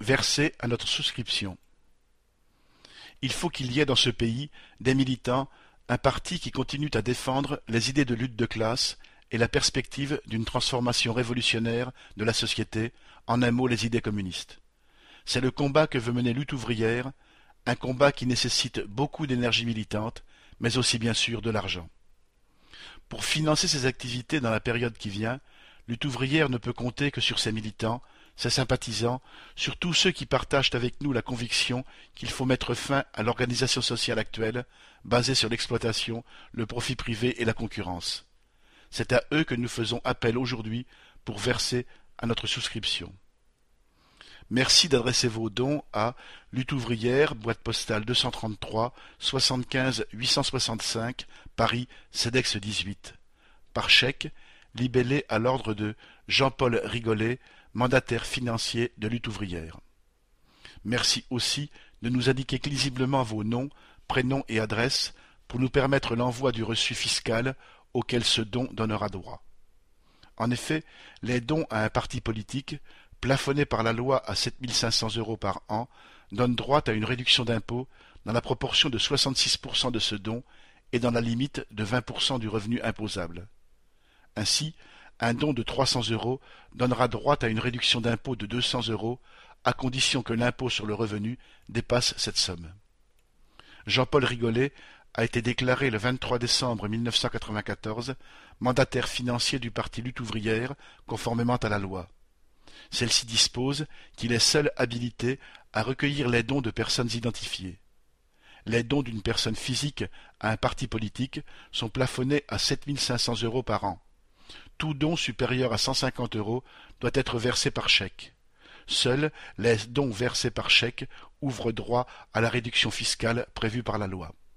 verser à notre souscription. Il faut qu'il y ait dans ce pays des militants, un parti qui continue à défendre les idées de lutte de classe et la perspective d'une transformation révolutionnaire de la société, en un mot les idées communistes. C'est le combat que veut mener Lutte ouvrière, un combat qui nécessite beaucoup d'énergie militante, mais aussi bien sûr de l'argent. Pour financer ses activités dans la période qui vient, Lutte ouvrière ne peut compter que sur ses militants, ses sympathisants, sur tous ceux qui partagent avec nous la conviction qu'il faut mettre fin à l'organisation sociale actuelle, basée sur l'exploitation, le profit privé et la concurrence. C'est à eux que nous faisons appel aujourd'hui pour verser à notre souscription. Merci d'adresser vos dons à Lutte ouvrière, boîte postale 233 75 865, Paris, CEDEX 18. Par chèque, libellé à l'ordre de Jean-Paul Rigolet, mandataire financier de Lutte ouvrière. Merci aussi de nous indiquer lisiblement vos noms, prénoms et adresses pour nous permettre l'envoi du reçu fiscal auquel ce don donnera droit. En effet, les dons à un parti politique, plafonnés par la loi à 7 500 € par an, donnent droit à une réduction d'impôt dans la proportion de 66% de ce don et dans la limite de 20% du revenu imposable. Ainsi, un don de 300 € donnera droit à une réduction d'impôt de 200 € à condition que l'impôt sur le revenu dépasse cette somme. Jean-Paul Rigolet a été déclaré le 23 décembre 1994 mandataire financier du parti Lutte ouvrière conformément à la loi. Celle-ci dispose qu'il est seul habilité à recueillir les dons de personnes identifiées. Les dons d'une personne physique à un parti politique sont plafonnés à 7 500 € par an. Tout don supérieur à 150 € doit être versé par chèque. Seuls les dons versés par chèque ouvrent droit à la réduction fiscale prévue par la loi.